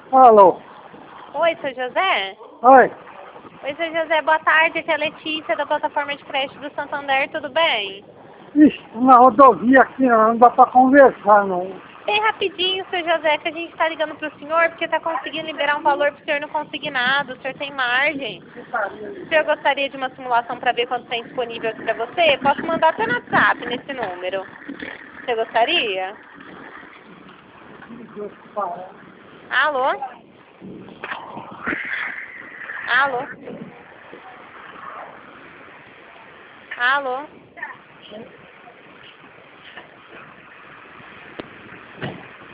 Alô? Oi, seu José? Oi? Oi, seu José, boa tarde. Aqui é a Letícia, da plataforma de crédito do Santander, tudo bem? Ixi, na rodovia aqui não dá pra conversar, não. Bem rapidinho, seu José, que a gente está ligando para o senhor porque está conseguindo liberar um valor para o senhor no consignado. O senhor tem margem. O senhor gostaria de uma simulação para ver quanto tem disponível aqui para você? Posso mandar até no WhatsApp nesse número. Você gostaria? Alô? Alô? Alô?